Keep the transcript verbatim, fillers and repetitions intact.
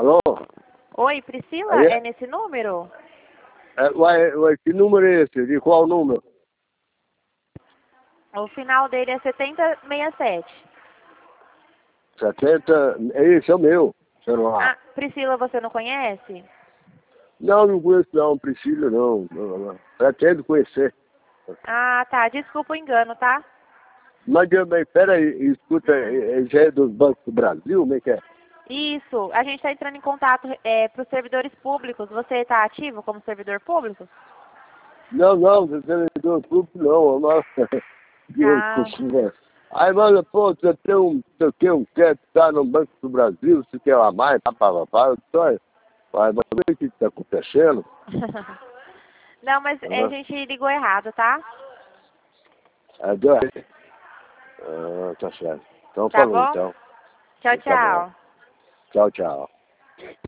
Alô? Oi, Priscila? Aí? É nesse número? É, uai, uai, que número é esse? De qual número? O final dele é setenta sessenta e sete. setenta, é esse, é o meu celular. Ah, Priscila, você não conhece? Não, não conheço não, Priscila não. não, não. Pretendo conhecer. Ah, tá. Desculpa o engano, tá? Mas também, peraí, escuta, Hum. já é dos bancos do Brasil, como é que é? Isso. A gente está entrando em contato é, para os servidores públicos. Você está ativo como servidor público? Não, não, do servidor público não, nossa. Ah, Aí, mano, pô, você tem um, você tem um quer que tá no Banco do Brasil, você quer lá mais, papapá, eu tô, mas vamos ver o que está acontecendo. não, mas a Aham. gente ligou errado, tá? É, deu- ah, tá certo. Então Tá falou, bom? então. Tchau, Tá bom. tchau. Tchau, tchau.